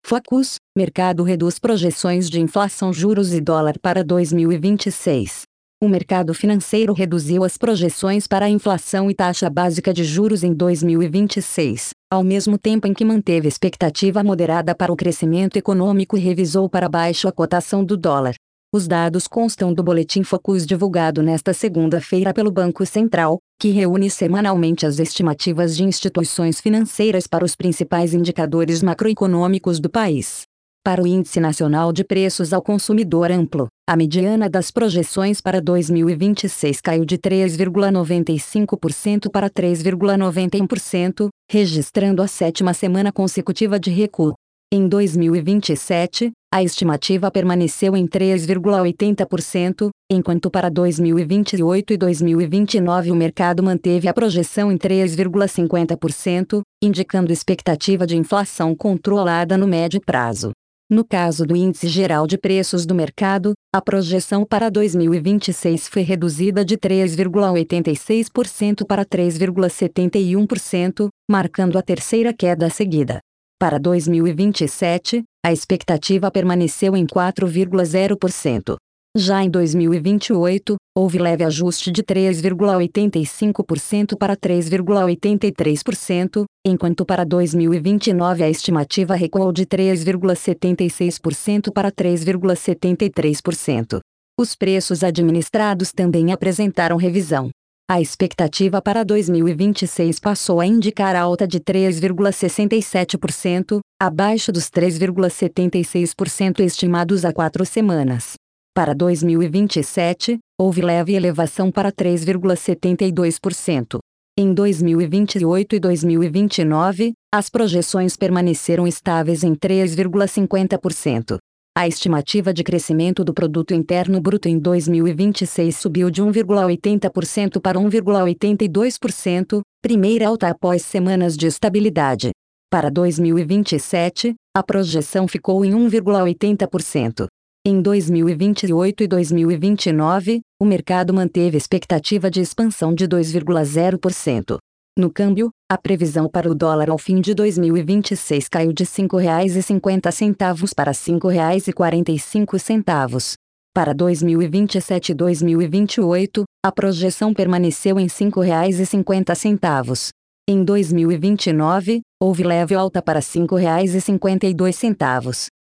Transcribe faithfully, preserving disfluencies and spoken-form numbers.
Focus, mercado reduz projeções de inflação juros e dólar para dois mil e vinte e seis. O mercado financeiro reduziu as projeções para a inflação e taxa básica de juros em dois mil e vinte e seis, ao mesmo tempo em que manteve expectativa moderada para o crescimento econômico e revisou para baixo a cotação do dólar. Os dados constam do Boletim Focus divulgado nesta segunda-feira pelo Banco Central, que reúne semanalmente as estimativas de instituições financeiras para os principais indicadores macroeconômicos do país. Para o Índice Nacional de Preços ao Consumidor Amplo, a mediana das projeções para dois mil e vinte e seis caiu de três vírgula noventa e cinco por cento para três vírgula noventa e um por cento, registrando a sétima semana consecutiva de recuo. Em dois mil e vinte e sete, a estimativa permaneceu em três vírgula oitenta por cento, enquanto para dois mil e vinte e oito e dois mil e vinte e nove o mercado manteve a projeção em três vírgula cinquenta por cento, indicando expectativa de inflação controlada no médio prazo. No caso do Índice Geral de Preços do Mercado, a projeção para dois mil e vinte e seis foi reduzida de três vírgula oitenta e seis por cento para três vírgula setenta e um por cento, marcando a terceira queda seguida. Para dois mil e vinte e sete, a expectativa permaneceu em quatro vírgula zero por cento. Já em dois mil e vinte e oito, houve leve ajuste de três vírgula oitenta e cinco por cento para três vírgula oitenta e três por cento, enquanto para dois mil e vinte e nove a estimativa recuou de três vírgula setenta e seis por cento para três vírgula setenta e três por cento. Os preços administrados também apresentaram revisão. A expectativa para dois mil e vinte e seis passou a indicar alta de três vírgula sessenta e sete por cento, abaixo dos três vírgula setenta e seis por cento estimados há quatro semanas. Para dois mil e vinte e sete, houve leve elevação para três vírgula setenta e dois por cento. Em dois mil e vinte e oito e dois mil e vinte e nove, as projeções permaneceram estáveis em três vírgula cinquenta por cento. A estimativa de crescimento do Produto Interno Bruto em dois mil e vinte e seis subiu de um vírgula oitenta por cento para um vírgula oitenta e dois por cento, primeira alta após semanas de estabilidade. Para dois mil e vinte e sete, a projeção ficou em um vírgula oitenta por cento. Em dois mil e vinte e oito e dois mil e vinte e nove, o mercado manteve expectativa de expansão de dois vírgula zero por cento. No câmbio, a previsão para o dólar ao fim de dois mil e vinte e seis caiu de cinco reais e cinquenta centavos para cinco reais e quarenta e cinco centavos. Para dois mil e vinte e sete e dois mil e vinte e oito, a projeção permaneceu em cinco reais e cinquenta centavos. Em dois mil e vinte e nove, houve leve alta para cinco reais e cinquenta e dois centavos.